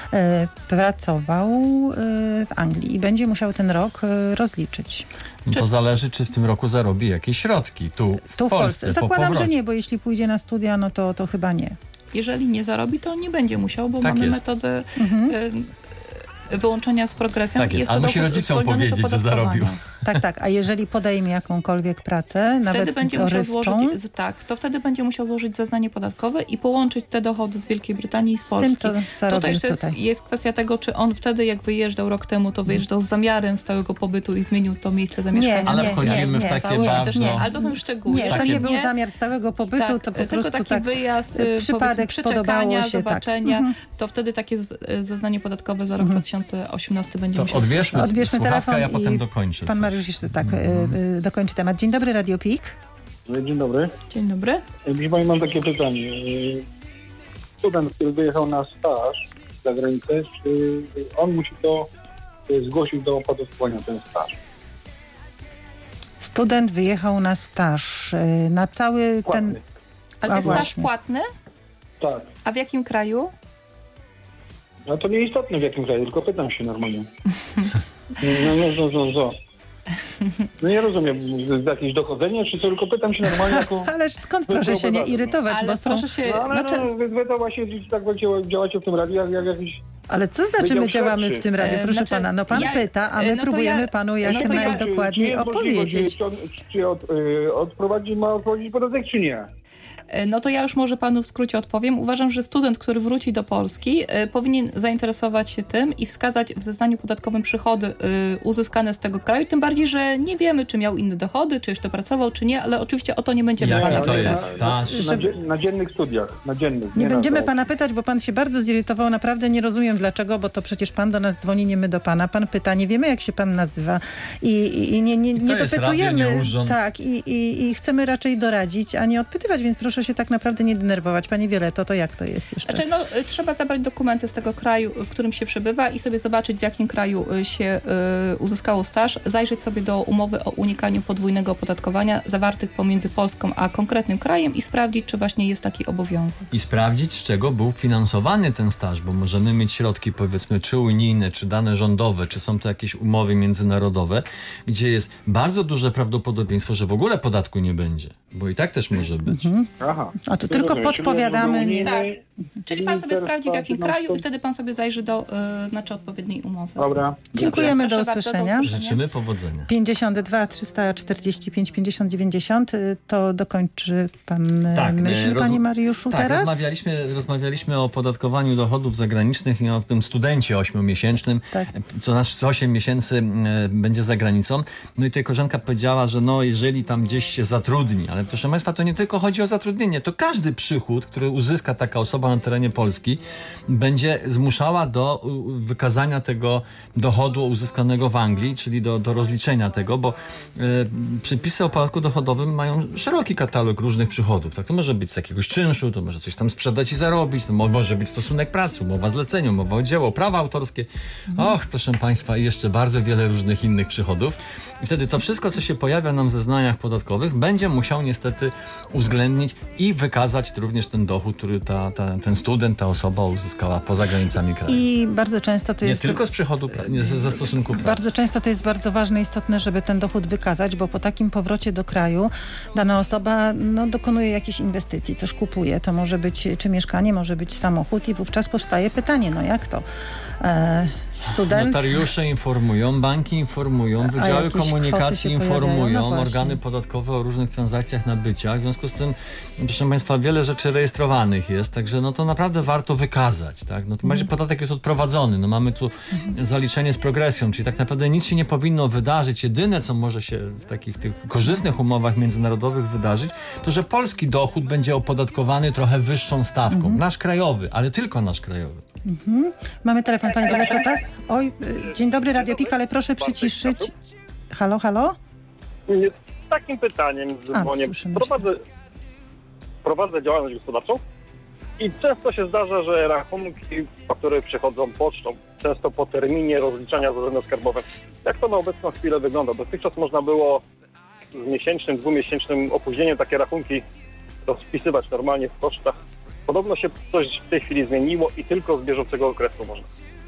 pracował w Anglii i będzie musiał ten rok rozliczyć. No to czy... zależy, czy w tym roku zarobi jakieś środki tu w, tu w Polsce. Polsce. Zakładam, że nie, bo jeśli pójdzie na studia, no to, to chyba nie. Jeżeli nie zarobi, to nie będzie musiał, bo tak mamy jest. metodę mhm. y, wyłączenia z progresją. Tak jest, jest ale musi rodzicom powiedzieć, że zarobił. Tak, tak. A jeżeli podejmie jakąkolwiek pracę, wtedy nawet będzie musiał złożyć, tak, to wtedy będzie musiał złożyć zeznanie podatkowe i połączyć te dochody z Wielkiej Brytanii i z, z Polski. Tym, co tutaj też jest, jest kwestia tego, czy on wtedy, jak wyjeżdżał rok temu, to wyjeżdżał z zamiarem stałego pobytu i zmienił to miejsce zamieszkania. Nie, ale nie, wchodzimy nie, w takie nie, bardzo... Nie, ale to są szczegóły. Nie, to nie był zamiar stałego pobytu, tak, to po tylko prostu taki tak wyjazd, przypadek spodobało się, zobaczenia, tak. to wtedy takie zeznanie podatkowe za rok mhm. dwa tysiące osiemnasty będzie to musiał... Odbierzmy, odbierzmy telefon ja potem dokończę. Pan Mariusz jeszcze tak mm. dokończy temat. Dzień dobry, Radio P I K. Dzień dobry. Dzień dobry. Proszę pani, mam takie pytanie. Student, który wyjechał na staż za granicę, czy on musi to zgłosić do opodatkowania, ten staż? Student wyjechał na staż, na cały płatny. ten... Ale to jest staż płatny? Tak. A w jakim kraju? No to nieistotne w jakim kraju, tylko pytam się normalnie. No, no, no, no, no. No nie rozumiem, jakieś dochodzenie, czy co, tylko pytam się normalnie jako... Ależ skąd proszę się nie irytować, ale bo są... proszę się... No, ale znaczy... no, wy to właśnie tak działacie w tym radiu, jak, jak jakiś Ale co znaczy my działamy w tym radiu? Proszę Znaczy, pana, no pan ja- pyta, a my no to próbujemy ja- panu jak no to ja- najdokładniej Czy jest opowiedzieć. możliwość, Czy, on, czy od, y, odprowadzić ma odprowadzić podatek, czy nie? No to ja już może panu w skrócie odpowiem. Uważam, że student, który wróci do Polski, y, powinien zainteresować się tym i wskazać w zeznaniu podatkowym przychody y, uzyskane z tego kraju, tym bardziej, że nie wiemy, czy miał inne dochody, czy jeszcze pracował, czy nie, ale oczywiście o to nie będziemy Jaki pana to pytać. jest staż? Na, dzie- na dziennych studiach. Na dziennych, Nie na będziemy to. pana pytać, bo pan się bardzo zirytował. Naprawdę nie rozumiem dlaczego, bo to przecież pan do nas dzwoni, nie my do pana. Pan pyta, nie wiemy jak się pan nazywa i, i, i nie, nie, nie jest dopytujemy. radio, nie urząd. Tak, i, i, i chcemy raczej doradzić, a nie odpytywać, więc proszę się tak naprawdę nie denerwować. Pani Violetto, to jak to jest jeszcze? Znaczy, no, y, trzeba zabrać dokumenty z tego kraju, w którym się przebywa i sobie zobaczyć, w jakim kraju y, się y, uzyskało staż, zajrzeć sobie do umowy o unikaniu podwójnego opodatkowania zawartych pomiędzy Polską a konkretnym krajem i sprawdzić, czy właśnie jest taki obowiązek. I sprawdzić, z czego był finansowany ten staż, bo możemy mieć środki, powiedzmy, czy unijne, czy dane rządowe, czy są to jakieś umowy międzynarodowe, gdzie jest bardzo duże prawdopodobieństwo, że w ogóle podatku nie będzie, bo i tak też może być. Mhm. Aha. A to tylko Rozumiem, czyli podpowiadamy. mówią Nie... Tak. Czyli pan sobie sprawdzi, w jakim Ministerstwa kraju i wtedy pan sobie zajrzy do y, znaczy odpowiedniej umowy. Dobra. Dziękujemy, do Proszę bardzo, usłyszenia. do usłyszenia. Życzymy powodzenia. pięćdziesiąt dwa trzysta czterdzieści pięć pięćdziesiąt dziewięćdziesiąt. To dokończy pan Tak, myśl, roz- panie Mariuszu, tak, teraz? rozmawialiśmy, rozmawialiśmy o opodatkowaniu dochodów zagranicznych i o tym studencie ośmiomiesięcznym, Tak. co znaczy co osiem miesięcy e, będzie za granicą. No i tutaj koleżanka powiedziała, że no jeżeli tam gdzieś się zatrudni, ale proszę państwa, to nie tylko chodzi o zatrudnienie, to każdy przychód, który uzyska taka osoba na terenie Polski, będzie zmuszała do u, wykazania tego dochodu uzyskanego w Anglii, czyli do, do rozliczenia tego, bo e, przepisy o podatku dochodowym mają szeroki katalog różnych przychodów. Tak? To może być z jakiegoś czynszu, to może coś tam sprzedać i zarobić, to mo- może być stosunek pracy, umowa zlecenia, umowa o dzieło, prawa autorskie. Och, proszę państwa, i jeszcze bardzo wiele różnych innych przychodów. I wtedy to wszystko, co się pojawia nam w zeznaniach podatkowych, będzie musiał niestety uwzględnić i wykazać również ten dochód, który ta, ta, ten student, ta osoba uzyskała poza granicami kraju. I bardzo często to Nie jest... tylko z przychodu, pra- nie, ze, ze stosunku pracy. Bardzo często to jest bardzo ważne i istotne, żeby ten dochód wykazać, bo po takim powrocie do kraju dana osoba no, dokonuje jakiejś inwestycji, coś kupuje. To może być czy mieszkanie, może być samochód i wówczas powstaje pytanie, no jak to? E, student... Notariusze informują, banki informują, wydziały jakieś kwoty komunikacji się pojawiają? informują, No właśnie. organy podatkowe o różnych transakcjach nabycia. W związku z tym, proszę państwa, wiele rzeczy rejestrowanych jest, także no to naprawdę warto wykazać. Tak? No to bardziej podatek jest odprowadzony. No mamy tu zaliczenie z progresją, czyli tak naprawdę nic się nie powinno wydarzyć. Jedyne, co może się w takich tych korzystnych umowach międzynarodowych wydarzyć, to że polski dochód będzie opodatkowany trochę wyższą stawką. Mhm. Nasz krajowy, ale tylko nasz krajowy. Mhm. Mamy telefon, pani Violetto, tak? Oj, y, dzień dobry, Radio Pik, ale proszę przyciszyć. Halo, halo? Z takim pytaniem A, dzwonię. słyszymy się. Prowadzę, prowadzę działalność gospodarczą i często się zdarza, że rachunki, które przychodzą pocztą, często po terminie rozliczania z urzędem skarbowym. Jak to na obecną chwilę wygląda? Dotychczas można było z miesięcznym, dwumiesięcznym opóźnieniem takie rachunki rozpisywać normalnie w pocztach. Podobno się coś w tej chwili zmieniło i tylko z bieżącego okresu można.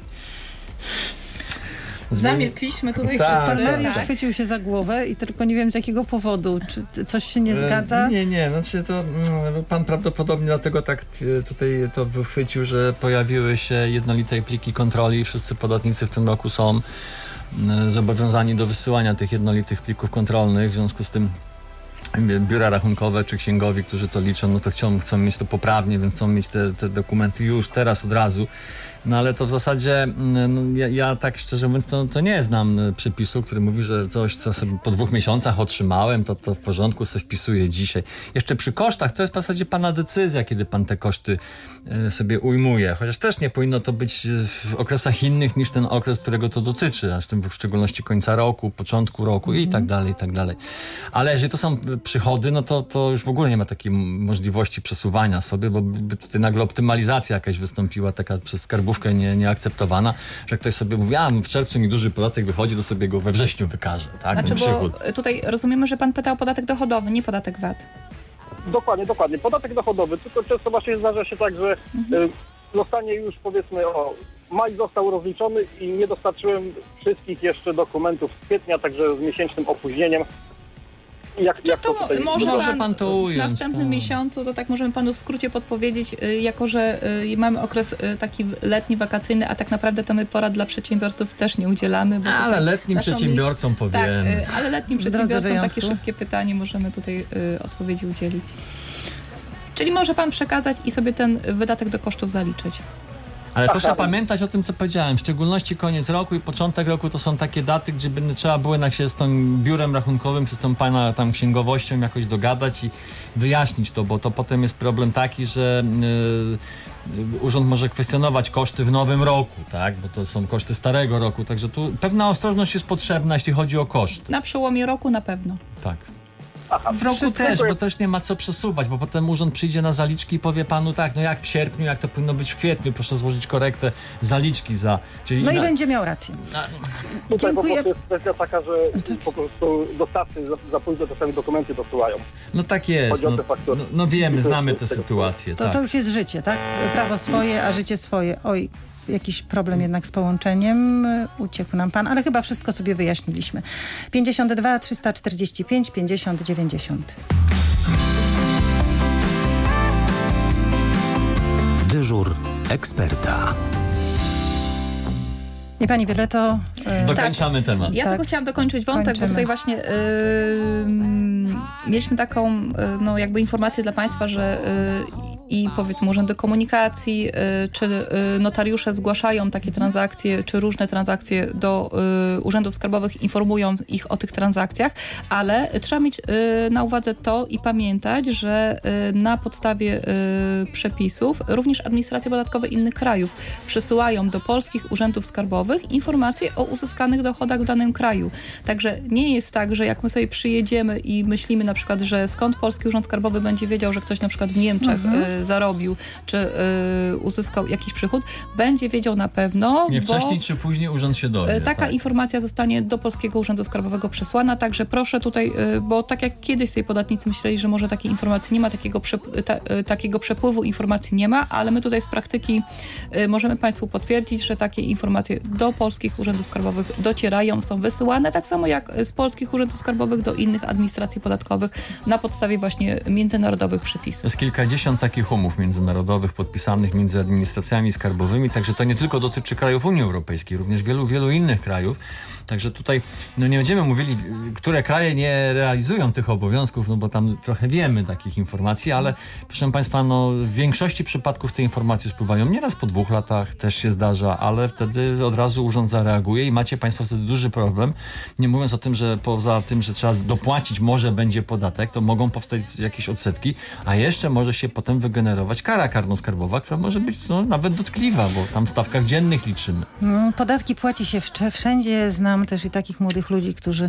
Zamilkliśmy tutaj Tak, Pan wszyscy. Mariusz Tak. chwycił się za głowę i tylko nie wiem z jakiego powodu. Czy t- coś się nie E, zgadza? Nie, nie, znaczy to mm, pan prawdopodobnie dlatego tak e, tutaj to wychwycił, że pojawiły się jednolite pliki kontroli i wszyscy podatnicy w tym roku są mm, zobowiązani do wysyłania tych jednolitych plików kontrolnych, w związku z tym biura rachunkowe czy księgowi, którzy to liczą, no to chcą, chcą mieć to poprawnie, więc chcą mieć te, te dokumenty już teraz, od razu. No ale to w zasadzie, no, ja, ja tak szczerze mówiąc, to, to nie znam przepisu, który mówi, że coś, co sobie po dwóch miesiącach otrzymałem, to, to w porządku sobie wpisuję dzisiaj. Jeszcze przy kosztach, to jest w zasadzie pana decyzja, kiedy pan te koszty e, sobie ujmuje. Chociaż też nie powinno to być w okresach innych niż ten okres, którego to dotyczy, a w tym w szczególności końca roku, początku roku i tak dalej, i tak dalej. Ale jeżeli to są przychody, no to, to już w ogóle nie ma takiej możliwości przesuwania sobie, bo by tutaj nagle optymalizacja jakaś wystąpiła, taka przez skarbówkę Nie, nieakceptowana, że ktoś sobie mówi, a w czerwcu mi duży podatek wychodzi, to sobie go we wrześniu wykaże. Tak? Znaczy, Ten bo przychód. tutaj rozumiemy, że pan pytał o podatek dochodowy, nie podatek V A T. Dokładnie, dokładnie. Podatek dochodowy, tylko często właśnie zdarza się tak, że Mhm. y, zostanie już powiedzmy, o, maj został rozliczony i nie dostarczyłem wszystkich jeszcze dokumentów z kwietnia, także z miesięcznym opóźnieniem. Jak, jak to, To tutaj może Może pan, pan to w ująć, następnym tak. miesiącu, to tak możemy panu w skrócie podpowiedzieć, y, jako że y, mamy okres y, taki letni, wakacyjny, a tak naprawdę to my porad dla przedsiębiorców też nie udzielamy. Bo Ale tutaj letnim naszą przedsiębiorcom list- powiemy. Tak, y, ale letnim W drodze przedsiębiorcom wyjątku. takie szybkie pytanie możemy tutaj y, odpowiedzi udzielić. Czyli może pan przekazać i sobie ten wydatek do kosztów zaliczyć. Ale proszę pamiętać o tym, co powiedziałem. W szczególności koniec roku i początek roku to są takie daty, gdzie by trzeba było jednak się z tym biurem rachunkowym, czy z tą pana tam księgowością jakoś dogadać i wyjaśnić to, bo to potem jest problem taki, że yy, urząd może kwestionować koszty w nowym roku, tak? Bo to są koszty starego roku, także tu pewna ostrożność jest potrzebna, jeśli chodzi o koszty. Na przełomie roku na pewno. Tak. W roku też, bo też nie ma co przesuwać, bo potem urząd przyjdzie na zaliczki i powie panu tak, no jak w sierpniu, jak to powinno być w kwietniu, proszę złożyć korektę zaliczki za... Czyli No i na... będzie miał rację. Tutaj Dziękuję. po prostu jest kwestia taka, że po prostu dostawcy za, za późno czasami dokumenty dosyłają. No tak jest, Chodzi o no, te faktury. no, no wiemy, I to znamy jest tę tego- sytuację, To, tak. to już jest życie, tak? Prawo swoje, a życie swoje. Oj, jakiś problem jednak z połączeniem. Uciekł nam pan, ale chyba wszystko sobie wyjaśniliśmy. pięćdziesiąt dwa trzysta czterdzieści pięć pięćdziesiąt dziewięćdziesiąt. Dyżur eksperta. I pani Violetto... e, Dokończamy temat. Ja Tak. tylko chciałam dokończyć wątek, Kończymy. bo tutaj właśnie yy, mieliśmy taką yy, no jakby informację dla państwa, że yy, i powiedzmy urzędy komunikacji, yy, czy yy, notariusze zgłaszają takie transakcje, czy różne transakcje do yy, urzędów skarbowych, informują ich o tych transakcjach, ale trzeba mieć yy, na uwadze to i pamiętać, że yy, na podstawie yy, przepisów również administracje podatkowe innych krajów przesyłają do polskich urzędów skarbowych informacje o uzyskanych dochodach w danym kraju. Także nie jest tak, że jak my sobie przyjedziemy i myślimy na przykład, że skąd polski urząd skarbowy będzie wiedział, że ktoś na przykład w Niemczech Mhm. y, zarobił, czy y, uzyskał jakiś przychód, będzie wiedział na pewno, Nie bo wcześniej czy później urząd się dowie. y, taka tak. informacja zostanie do Polskiego Urzędu Skarbowego przesłana, także proszę tutaj, y, bo tak jak kiedyś sobie podatnicy myśleli, że może takiej informacji nie ma, takiego, przep- ta, y, takiego przepływu informacji nie ma, ale my tutaj z praktyki y, możemy państwu potwierdzić, że takie informacje do polskich urzędów skarbowych docierają, są wysyłane, tak samo jak z polskich urzędów skarbowych do innych administracji podatkowych na podstawie właśnie międzynarodowych przepisów. Jest kilkadziesiąt takich umów międzynarodowych podpisanych między administracjami skarbowymi, także to nie tylko dotyczy krajów Unii Europejskiej, również wielu, wielu innych krajów. Także tutaj no nie będziemy mówili, które kraje nie realizują tych obowiązków, no bo tam trochę wiemy takich informacji, ale proszę państwa, no w większości przypadków te informacje spływają nieraz po dwóch latach, też się zdarza, ale wtedy od razu urząd zareaguje i macie państwo wtedy duży problem. Nie mówiąc o tym, że poza tym, że trzeba dopłacić, może będzie podatek, to mogą powstać jakieś odsetki, a jeszcze może się potem wygenerować kara karno-skarbowa, która może być no, nawet dotkliwa, bo tam w stawkach dziennych liczymy. No, podatki płaci się wsz- wszędzie. Znam też i takich młodych ludzi, którzy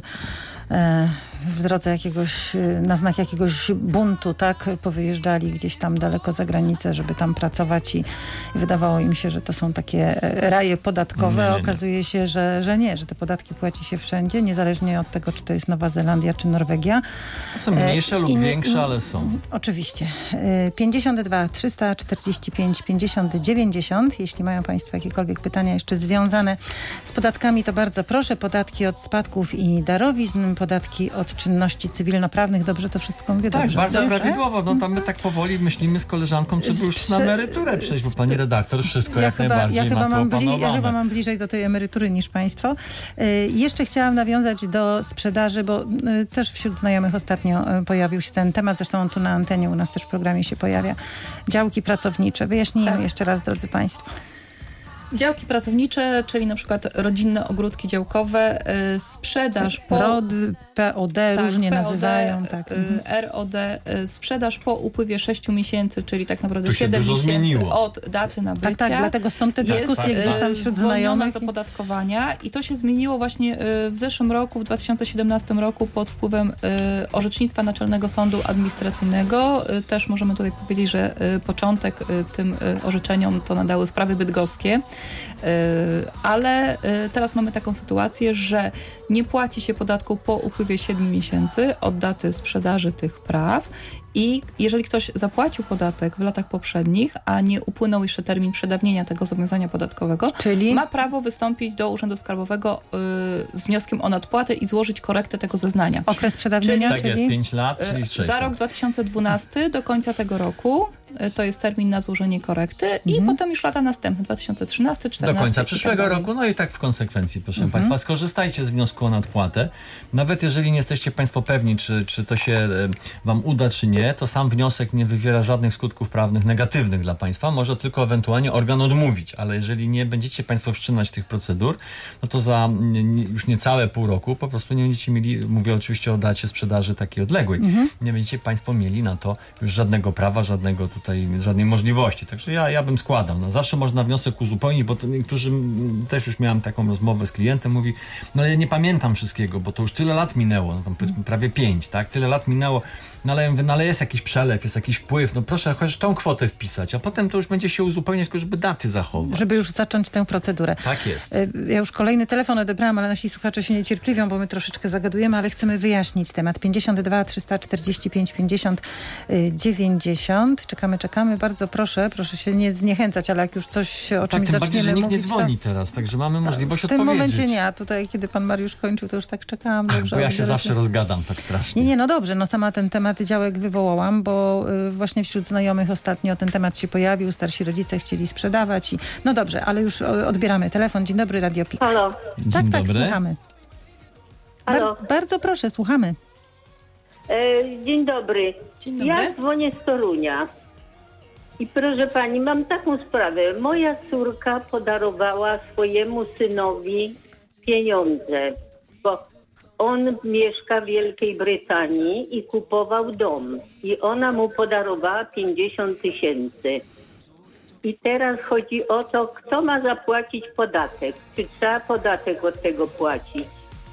e, w drodze jakiegoś, e, na znak jakiegoś buntu, tak, powyjeżdżali gdzieś tam daleko za granicę, żeby tam pracować i, i wydawało im się, że to są takie e, raje podatkowe. Nie, nie, nie. Okazuje się, że, że nie, że te podatki płaci się wszędzie, niezależnie od tego, czy to jest Nowa Zelandia, czy Norwegia. Są mniejsze E, lub i nie- większe, ale są. Oczywiście. E, pięćdziesiąt dwa trzysta czterdzieści pięć pięćdziesiąt dziewięćdziesiąt. Jeśli mają państwo jakiekolwiek pytania jeszcze związane z podatkami, to bardzo proszę. Podatki od spadków i darowizn, podatki od czynności cywilnoprawnych. Dobrze to wszystko mówię? Tak, Dobrze. bardzo Dobrze? prawidłowo. No tam my tak powoli myślimy z koleżanką, czy by już na Sprze- emeryturę przejść, bo pani redaktor wszystko Ja jak chyba, najbardziej ja, ma chyba to mam bli- ja opanowane. chyba mam bliżej do tej emerytury niż państwo. Y, jeszcze chciałam nawiązać do sprzedaży, bo y, też wśród znajomych ostatnio y, pojawił się ten temat, zresztą on tu na antenie u nas też w programie się pojawia. Działki pracownicze. Wyjaśnijmy Tak. jeszcze raz, drodzy państwo. Działki pracownicze, czyli na przykład rodzinne ogródki działkowe, y, sprzedaż po... R O D, P O D, Tak, różnie P O D, nazywają. Tak. y, R O D, y, sprzedaż po upływie sześciu miesięcy, czyli tak naprawdę Tu się siedem dużo miesięcy zmieniło. od daty nabycia. Tak, tak, dlatego stąd te dyskusje jest, gdzieś tam y, wśród zwolniona znajomych. z opodatkowania i to się zmieniło właśnie y, w zeszłym roku, w dwa tysiące siedemnastym roku pod wpływem y, orzecznictwa Naczelnego Sądu Administracyjnego. Y, też możemy tutaj powiedzieć, że y, początek y, tym y, orzeczeniom to nadały sprawy bydgoskie. Y, ale y, teraz mamy taką sytuację, że nie płaci się podatku po upływie siedmiu miesięcy od daty sprzedaży tych praw I jeżeli ktoś zapłacił podatek w latach poprzednich, a nie upłynął jeszcze termin przedawnienia tego zobowiązania podatkowego, czyli ma prawo wystąpić do Urzędu Skarbowego y, z wnioskiem o nadpłatę i złożyć korektę tego zeznania. Okres przedawnienia? Tak jest, pięć lat, czyli sześć Za rok dwa tysiące dwunasty do końca tego roku to jest termin na złożenie korekty i Mhm. potem już lata następne, dwa tysiące trzynasty, czternasty. Do końca przyszłego tak roku, no i tak w konsekwencji, proszę Mhm. Państwa, skorzystajcie z wniosku o nadpłatę. Nawet jeżeli nie jesteście Państwo pewni, czy, czy to się e, Wam uda, czy nie, to sam wniosek nie wywiera żadnych skutków prawnych negatywnych dla Państwa. Może tylko ewentualnie organ odmówić, ale jeżeli nie będziecie Państwo wszczynać tych procedur, no to za nie, już niecałe pół roku po prostu nie będziecie mieli, mówię oczywiście o dacie sprzedaży takiej odległej, Mhm. nie będziecie Państwo mieli na to już żadnego prawa, żadnego tutaj, żadnej możliwości. Także ja, ja bym składał. No, zawsze można wniosek uzupełnić, bo to niektórzy, m, też już miałem taką rozmowę z klientem, mówi, no ale ja nie pamiętam wszystkiego, bo to już tyle lat minęło, no tam powiedzmy prawie pięć, tak? Tyle lat minęło, no ale, ja mówię, no ale jest jakiś przelew, jest jakiś wpływ, no proszę chociaż tą kwotę wpisać, a potem to już będzie się uzupełniać, tylko żeby daty zachować. Żeby już zacząć tę procedurę. Tak jest. Ja już kolejny telefon odebrałam, ale nasi słuchacze się niecierpliwią, bo my troszeczkę zagadujemy, ale chcemy wyjaśnić temat. pięćdziesiąt dwa trzysta czterdzieści pięć pięćdziesiąt dziewięćdziesiąt. Czekamy, czekamy. Bardzo proszę, proszę się nie zniechęcać, ale jak już coś o Tak, czymś tym zaczniemy bardziej, że nikt mówić, nie dzwoni to... teraz, także mamy możliwość W tym odpowiedzieć. momencie nie, a tutaj kiedy pan Mariusz kończył, to już tak czekałam. Ach, Dobrze, bo ja się dobrze. zawsze rozgadam tak strasznie. Nie, nie, no dobrze, no sama ten temat działek wywołałam, bo y, właśnie wśród znajomych ostatnio ten temat się pojawił, starsi rodzice chcieli sprzedawać i no dobrze, ale już o, odbieramy telefon. Dzień dobry, Radio Pik. Halo. Dzień tak, tak, dobry. słuchamy. Halo. Bar- bardzo proszę, słuchamy. E, dzień dobry. Dzień dobry. Ja dzwonię z Torunia. I proszę pani, mam taką sprawę. Moja córka podarowała swojemu synowi pieniądze, bo on mieszka w Wielkiej Brytanii i kupował dom. I ona mu podarowała pięćdziesiąt tysięcy. I teraz chodzi o to, kto ma zapłacić podatek. Czy trzeba podatek od tego płacić?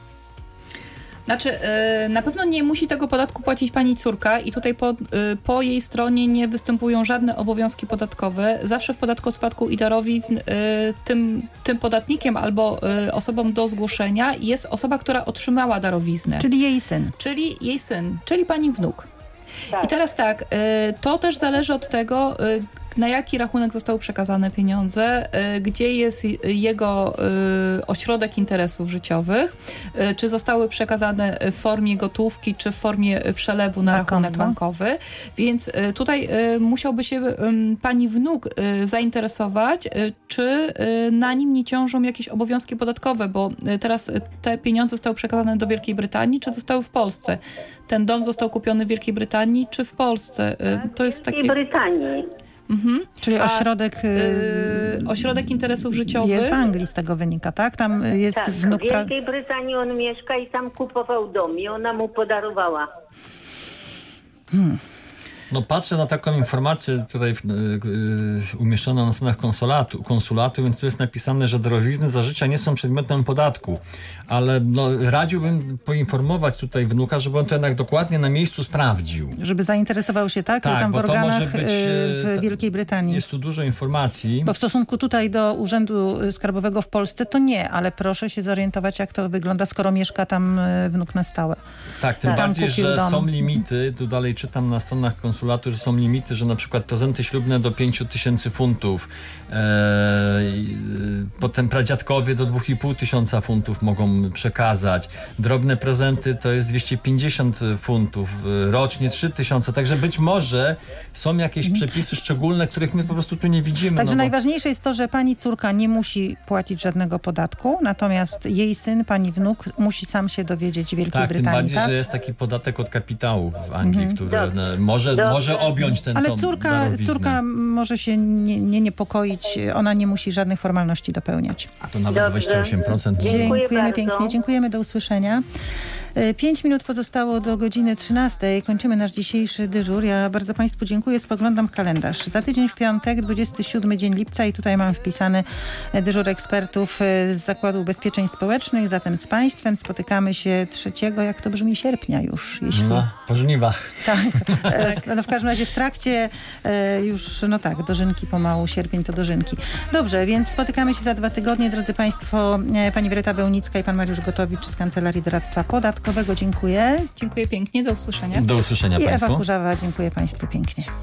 Znaczy, yy, na pewno nie musi tego podatku płacić pani córka i tutaj po, yy, po jej stronie nie występują żadne obowiązki podatkowe. Zawsze w podatku od spadku i darowizn yy, tym, tym podatnikiem albo yy, osobą do zgłoszenia jest osoba, która otrzymała darowiznę. Czyli jej syn. Czyli jej syn, czyli pani wnuk. Tak. I teraz tak, yy, to też zależy od tego, yy, na jaki rachunek zostały przekazane pieniądze, y, gdzie jest jego y, ośrodek interesów życiowych, y, czy zostały przekazane w formie gotówki, czy w formie przelewu na, na rachunek konto bankowy. Więc y, tutaj y, musiałby się y, pani wnuk y, zainteresować, y, czy y, na nim nie ciążą jakieś obowiązki podatkowe, bo y, teraz y, te pieniądze zostały przekazane do Wielkiej Brytanii, czy zostały w Polsce. Ten dom został kupiony w Wielkiej Brytanii, czy w Polsce. Y, to jest W Wielkiej takie... Brytanii. Mhm. Czyli A, ośrodek... Yy, ośrodek interesów życiowych. Jest w Anglii, z tego wynika, tak? Tam jest Tak, wnuk... w Wielkiej Brytanii on mieszka i tam kupował dom i ona mu podarowała. Hmm. No patrzę na taką informację tutaj y, y, umieszczoną na stronach konsulatu, konsulatu, więc tu jest napisane, że darowizny za życia nie są przedmiotem podatku, ale no, radziłbym poinformować tutaj wnuka, żeby on to jednak dokładnie na miejscu sprawdził. Żeby zainteresował się, tak? Tak, tam w bo to może organach być, w ta- Wielkiej Brytanii. Jest tu dużo informacji. Bo w stosunku tutaj do Urzędu Skarbowego w Polsce to nie, ale proszę się zorientować, jak to wygląda, skoro mieszka tam wnuk na stałe. Tak, tym Tak. Tam bardziej, kupił że dom. są limity, tu dalej czytam na stronach konsulatu, że są limity, że na przykład prezenty ślubne do pięciu tysięcy funtów, e, i, e, potem pradziadkowie do dwóch i pół tysiąca funtów mogą przekazać. Drobne prezenty to jest dwieście pięćdziesiąt funtów, e, rocznie trzy tysiące, także być może są jakieś przepisy szczególne, których my po prostu tu nie widzimy. Także no bo... najważniejsze jest to, że pani córka nie musi płacić żadnego podatku, natomiast jej syn, pani wnuk, musi sam się dowiedzieć w Wielkiej Tak, tym Brytanii, bardziej, tak? że jest taki podatek od kapitału w Anglii, Mhm. który Dobrze. no, może, Dobrze. może objąć ten Ale tom córka, darowiznę. córka może się nie, nie niepokoić, ona nie musi żadnych formalności dopełniać. A to nawet Dobrze. dwadzieścia osiem procent. Dziękuję Dziękujemy bardzo. pięknie, dziękujemy, do usłyszenia. E, Pięć minut pozostało do godziny trzynastej. Kończymy nasz dzisiejszy dyżur. Ja bardzo Państwu dziękuję. Spoglądam w kalendarz. Za tydzień w piątek, dwudziesty siódmy dzień lipca i tutaj mam wpisany dyżur ekspertów e, z Zakładu Ubezpieczeń Społecznych. Zatem z Państwem spotykamy się trzeciego, jak to brzmi, sierpnia już. Jeśli... No, po żniwach. Tak, e, no w każdym razie w trakcie e, już, no tak, dożynki pomału, sierpień to dożynki. Dobrze, więc spotykamy się za dwa tygodnie, drodzy Państwo, e, pani Wioletta Bełnicka i pan Mariusz Gotowicz z Kancelarii Doradztwa Podatkowego. Szrzątkowego dziękuję. Dziękuję pięknie, do usłyszenia. Do usłyszenia I Państwu. Ewa Kurzawa, dziękuję Państwu pięknie.